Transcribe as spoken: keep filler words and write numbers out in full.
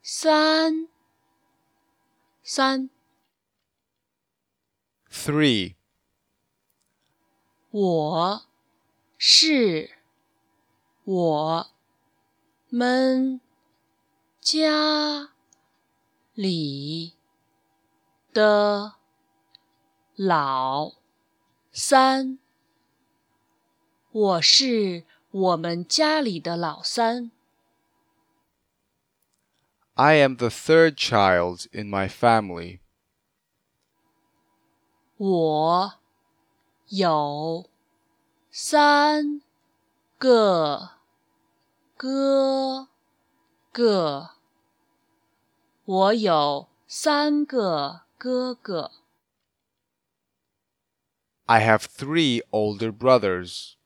三三 Three. 我是我们家里的老三。我是我们家里的老三。 I am the third child in my family. 我有三个哥哥。我有三个哥哥。 I have three older brothers.